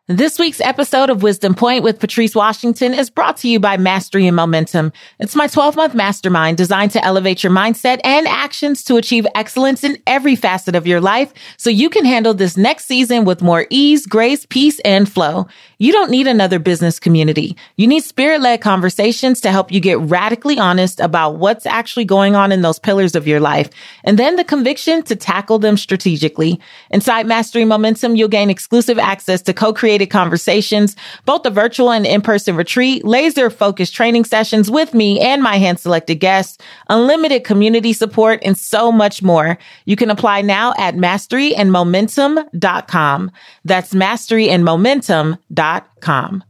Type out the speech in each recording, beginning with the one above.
This week's episode of Wisdom Point with Patrice Washington is brought to you by Mastery and Momentum. It's my 12-month mastermind designed to elevate your mindset and actions to achieve excellence in every facet of your life so you can handle this next season with more ease, grace, peace, and flow. You don't need another business community. You need spirit-led conversations to help you get radically honest about what's actually going on in those pillars of your life, and then the conviction to tackle them strategically. Inside Mastery and Momentum, you'll gain exclusive access to co-created conversations, both the virtual and in-person retreat, laser-focused training sessions with me and my hand-selected guests, unlimited community support, and so much more. You can apply now at masteryandmomentum.com. That's masteryandmomentum.com.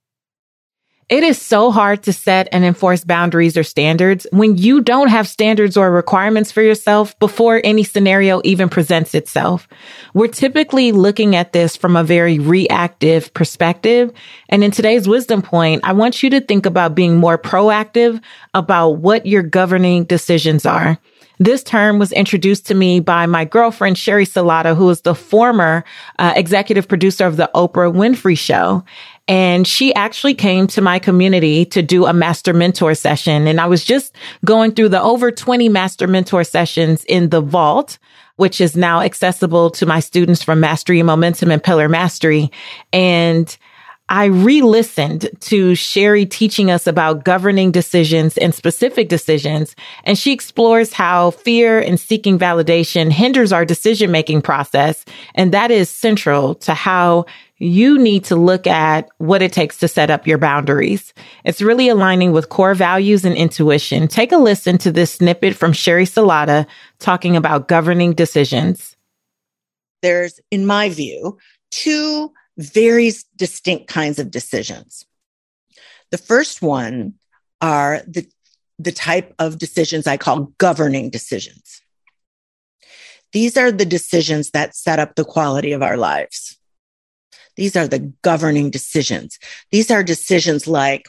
It is so hard to set and enforce boundaries or standards when you don't have standards or requirements for yourself before any scenario even presents itself. We're typically looking at this from a very reactive perspective. And in today's Wisdom Point, I want you to think about being more proactive about what your governing decisions are. This term was introduced to me by my girlfriend, Sherry Salata, who is the former executive producer of the Oprah Winfrey Show. And she actually came to my community to do a master mentor session. And I was just going through the over 20 master mentor sessions in the vault, which is now accessible to my students from Mastery and Momentum and Pillar Mastery. And I re-listened to Sherry teaching us about governing decisions and specific decisions, and she explores how fear and seeking validation hinders our decision-making process, and that is central to how you need to look at what it takes to set up your boundaries. It's really aligning with core values and intuition. Take a listen to this snippet from Sherry Salata talking about governing decisions. There's, in my view, two very distinct kinds of decisions. The first one are the type of decisions I call governing decisions. These are the decisions that set up the quality of our lives. These are the governing decisions. These are decisions like,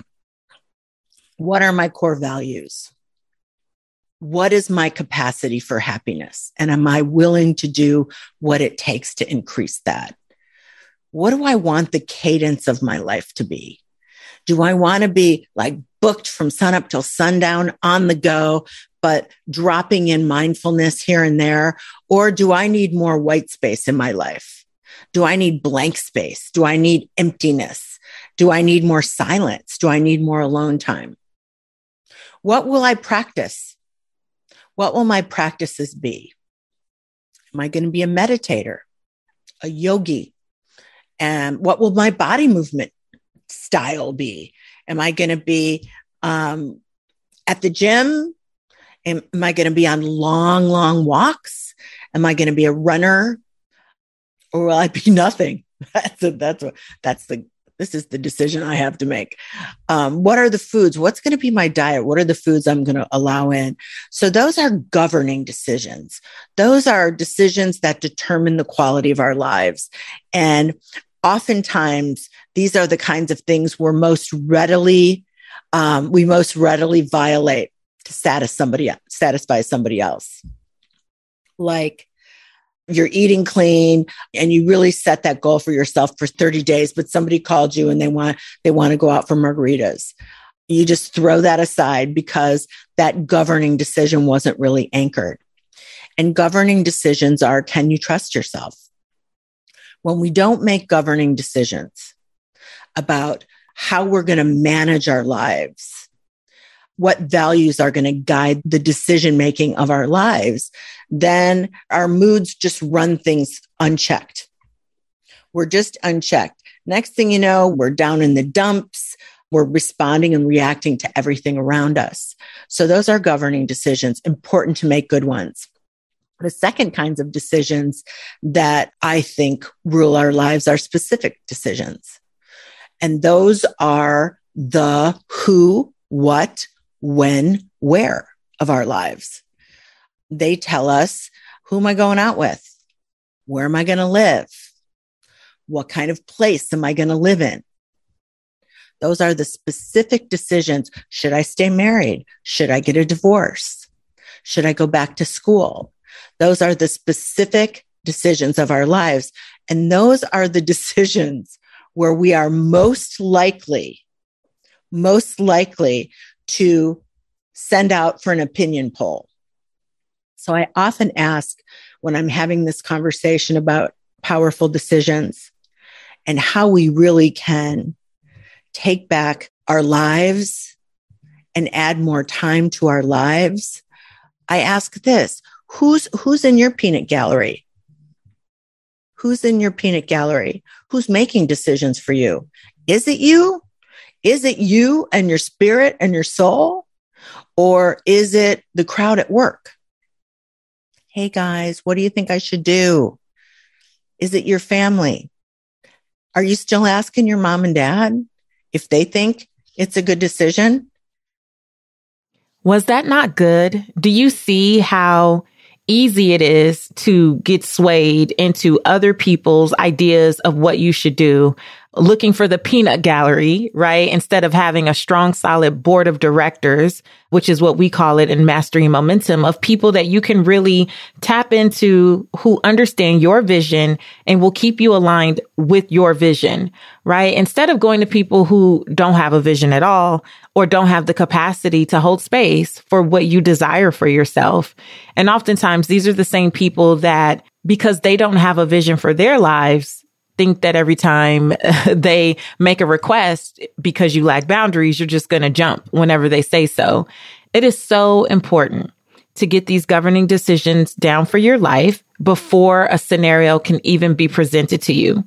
what are my core values? What is my capacity for happiness? And am I willing to do what it takes to increase that? What do I want the cadence of my life to be? Do I want to be like booked from sunup till sundown on the go, but dropping in mindfulness here and there? Or do I need more white space in my life? Do I need blank space? Do I need emptiness? Do I need more silence? Do I need more alone time? What will I practice? What will my practices be? Am I going to be a meditator, a yogi? And what will my body movement style be? Am I going to be at the gym? Am I going to be on long, long walks? Am I going to be a runner? Or will I be nothing? This is the decision I have to make. What are the foods? What's going to be my diet? What are the foods I'm going to allow in? So those are governing decisions. Those are decisions that determine the quality of our lives. And oftentimes, these are the kinds of things we most readily violate to satisfy somebody else. Like you're eating clean and you really set that goal for yourself for 30 days, but somebody called you and they want to go out for margaritas. You just throw that aside because that governing decision wasn't really anchored. And governing decisions are, can you trust yourself? When we don't make governing decisions about how we're going to manage our lives, what values are going to guide the decision-making of our lives, then our moods just run things unchecked. We're just unchecked. Next thing you know, we're down in the dumps. We're responding and reacting to everything around us. So those are governing decisions, important to make good ones. The second kinds of decisions that I think rule our lives are specific decisions. And those are the who, what, when, where of our lives. They tell us, who am I going out with? Where am I going to live? What kind of place am I going to live in? Those are the specific decisions. Should I stay married? Should I get a divorce? Should I go back to school? Those are the specific decisions of our lives. And those are the decisions where we are most likely to send out for an opinion poll. So I often ask when I'm having this conversation about powerful decisions and how we really can take back our lives and add more time to our lives. I ask this, who's in your peanut gallery? Who's in your peanut gallery? Who's making decisions for you? Is it you? Is it you and your spirit and your soul? Or is it the crowd at work? Hey guys, what do you think I should do? Is it your family? Are you still asking your mom and dad if they think it's a good decision? Was that not good? Do you see how easy it is to get swayed into other people's ideas of what you should do, looking for the peanut gallery, right? Instead of having a strong, solid board of directors, which is what we call it in Mastery Momentum, of people that you can really tap into who understand your vision and will keep you aligned with your vision, right? Instead of going to people who don't have a vision at all or don't have the capacity to hold space for what you desire for yourself. And oftentimes these are the same people that, because they don't have a vision for their lives, think that every time they make a request because you lack boundaries, you're just going to jump whenever they say so. It is so important to get these governing decisions down for your life before a scenario can even be presented to you.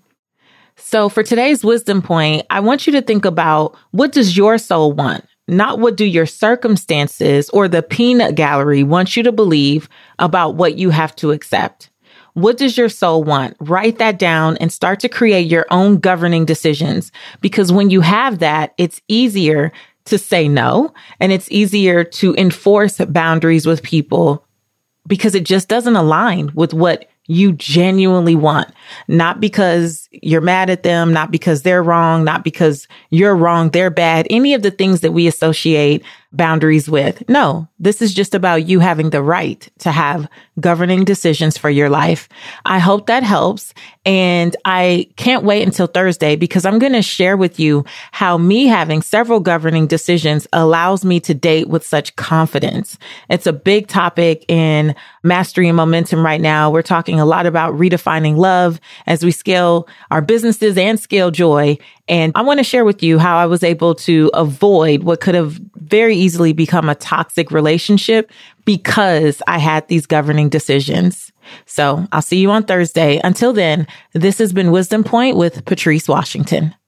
So for today's wisdom point, I want you to think about, what does your soul want? Not what do your circumstances or the peanut gallery want you to believe about what you have to accept. What does your soul want? Write that down and start to create your own governing decisions. Because when you have that, it's easier to say no, and it's easier to enforce boundaries with people because it just doesn't align with what you genuinely want. Not because you're mad at them, not because they're wrong, not because you're wrong, they're bad, any of the things that we associate boundaries with. No, this is just about you having the right to have governing decisions for your life. I hope that helps. And I can't wait until Thursday because I'm going to share with you how me having several governing decisions allows me to date with such confidence. It's a big topic in Mastery and Momentum right now. We're talking a lot about redefining love as we scale our businesses and scale joy. And I want to share with you how I was able to avoid what could have very easily become a toxic relationship because I had these governing decisions. So I'll see you on Thursday. Until then, this has been Wisdom Point with Patrice Washington.